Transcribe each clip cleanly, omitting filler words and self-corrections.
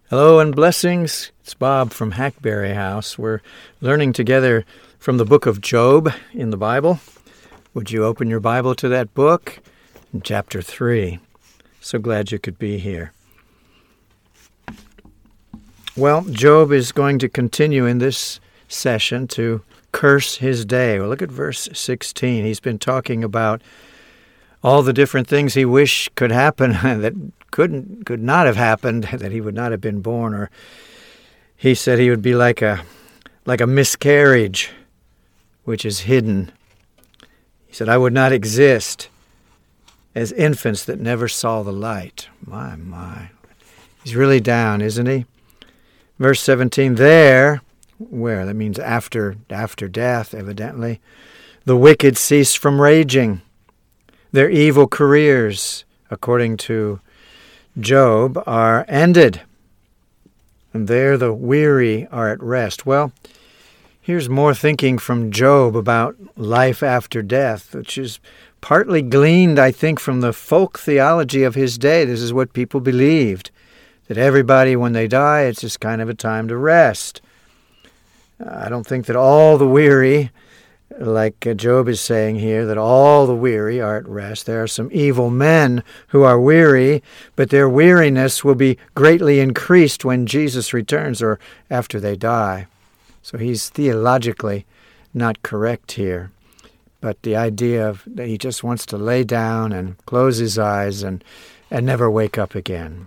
Hello and blessings. It's Bob from Hackberry House. We're learning together from the book of Job in the Bible. Would you open your Bible to that book? In chapter 3. So glad you could be here. Well, Job is going to continue in this session to curse his day. Well, look at verse 16. He's been talking about all the different things he wished could happen that could not have happened, that he would not have been born, or he said he would be like a miscarriage, which is hidden. He said, I would not exist as infants that never saw the light. My. He's really down, isn't he? Verse 17, where? That means after death, evidently. The wicked cease from raging. Their evil careers, according to Job, are ended. And there the weary are at rest. Well, here's more thinking from Job about life after death, which is partly gleaned, I think, from the folk theology of his day. This is what people believed, that everybody, when they die, it's just kind of a time to rest. I don't think that all the weary, like Job is saying here, that all the weary are at rest. There are some evil men who are weary, but their weariness will be greatly increased when Jesus returns or after they die. So he's theologically not correct here. But the idea of that he just wants to lay down and close his eyes and never wake up again.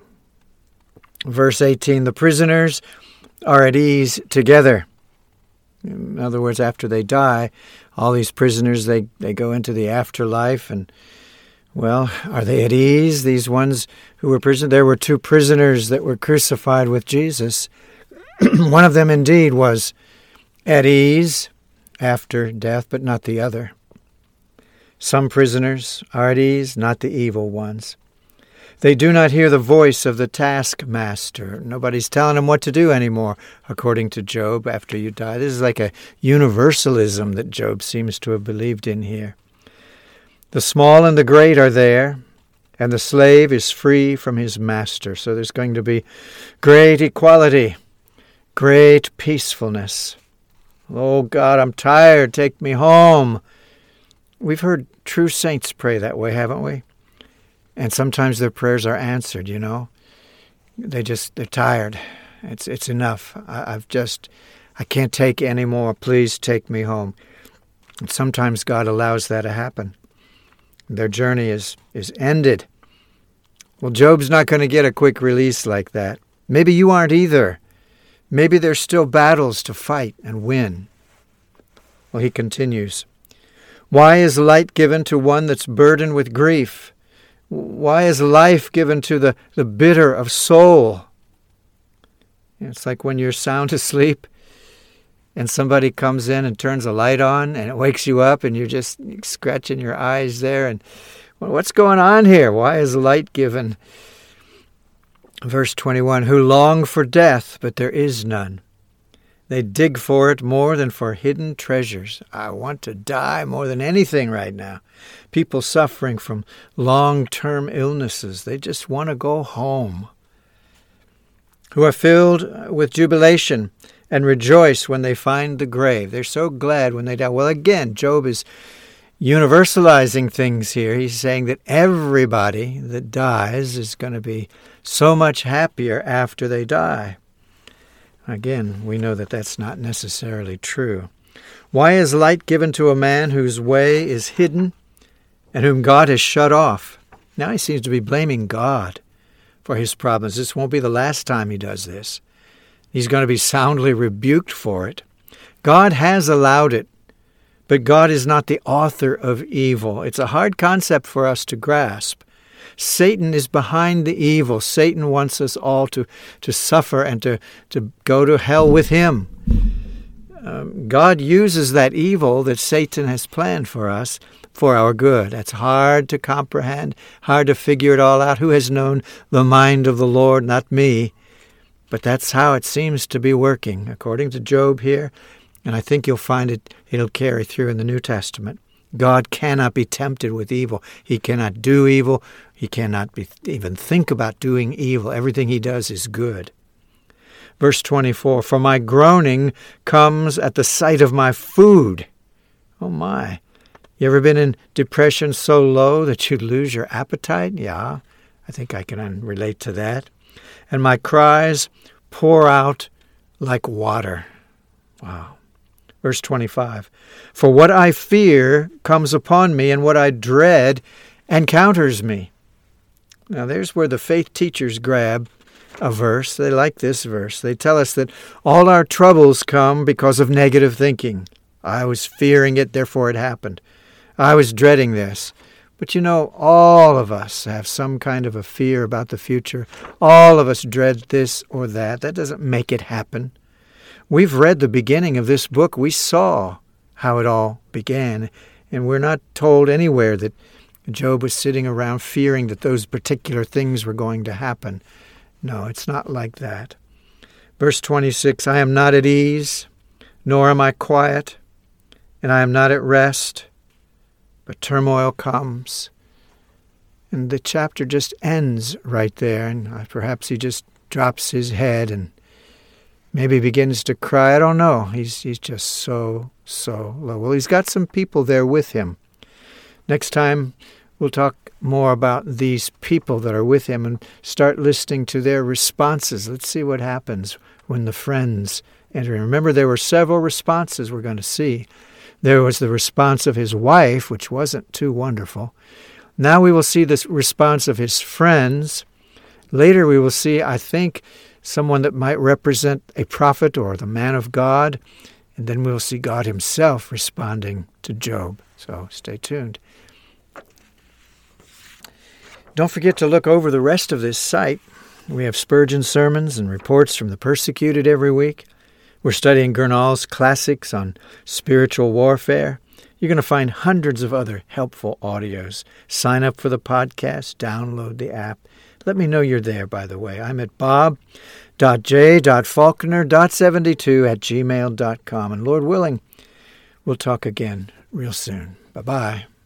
Verse 18, the prisoners are at ease together. In other words, after they die, all these prisoners, they go into the afterlife. And, well, are they at ease, these ones who were prisoners? There were two prisoners that were crucified with Jesus. One of them indeed was at ease after death, but not the other. Some prisoners are at ease, not the evil ones. They do not hear the voice of the taskmaster. Nobody's telling them what to do anymore, according to Job, after you die. This is like a universalism that Job seems to have believed in here. The small and the great are there, and the slave is free from his master. So there's going to be great equality, great peacefulness. Oh, God, I'm tired. Take me home. We've heard true saints pray that way, haven't we? And sometimes their prayers are answered, you know. They're tired. It's enough. I can't take any more. Please take me home. And sometimes God allows that to happen. Their journey is ended. Well, Job's not going to get a quick release like that. Maybe you aren't either. Maybe there's still battles to fight and win. Well, he continues. Why is light given to one that's burdened with grief? Why is life given to the bitter of soul? It's like when you're sound asleep and somebody comes in and turns a light on and it wakes you up and you're just scratching your eyes there. And what's going on here? Why is light given? Verse 21, who long for death, but there is none. They dig for it more than for hidden treasures. I want to die more than anything right now. People suffering from long-term illnesses. They just want to go home. Who are filled with jubilation and rejoice when they find the grave. They're so glad when they die. Well, again, Job is universalizing things here. He's saying that everybody that dies is going to be so much happier after they die. Again, we know that that's not necessarily true. Why is light given to a man whose way is hidden and whom God has shut off? Now he seems to be blaming God for his problems. This won't be the last time he does this. He's going to be soundly rebuked for it. God has allowed it, but God is not the author of evil. It's a hard concept for us to grasp. Satan is behind the evil. Satan wants us all to suffer and to go to hell with him. God uses that evil that Satan has planned for us for our good. That's hard to comprehend, hard to figure it all out. Who has known the mind of the Lord? Not me. But that's how it seems to be working, according to Job here. And I think you'll find it'll carry through in the New Testament. God cannot be tempted with evil. He cannot do evil. He cannot even think about doing evil. Everything he does is good. Verse 24, for my groaning comes at the sight of my food. Oh my. You ever been in depression so low that you'd lose your appetite? Yeah, I think I can relate to that. And my cries pour out like water. Wow. Verse 25, for what I fear comes upon me, and what I dread encounters me. Now there's where the faith teachers grab a verse. They like this verse. They tell us that all our troubles come because of negative thinking. I was fearing it, therefore it happened. I was dreading this. But you know, all of us have some kind of a fear about the future. All of us dread this or that. That doesn't make it happen. We've read the beginning of this book. We saw how it all began. And we're not told anywhere that Job was sitting around fearing that those particular things were going to happen. No, it's not like that. Verse 26, I am not at ease, nor am I quiet, and I am not at rest, but turmoil comes. And the chapter just ends right there, and perhaps he just drops his head and maybe begins to cry. I don't know. He's just so low. Well, he's got some people there with him. Next time, we'll talk more about these people that are with him and start listening to their responses. Let's see what happens when the friends enter. Remember, there were several responses we're going to see. There was the response of his wife, which wasn't too wonderful. Now we will see this response of his friends. Later we will see, I think, someone that might represent a prophet or the man of God. And then we'll see God himself responding to Job. So stay tuned. Don't forget to look over the rest of this site. We have Spurgeon sermons and reports from the persecuted every week. We're studying Gurnall's classics on spiritual warfare. You're going to find hundreds of other helpful audios. Sign up for the podcast, download the app. Let me know you're there, by the way. I'm at bob.j.faulkner.72@gmail.com. And Lord willing, we'll talk again real soon. Bye-bye.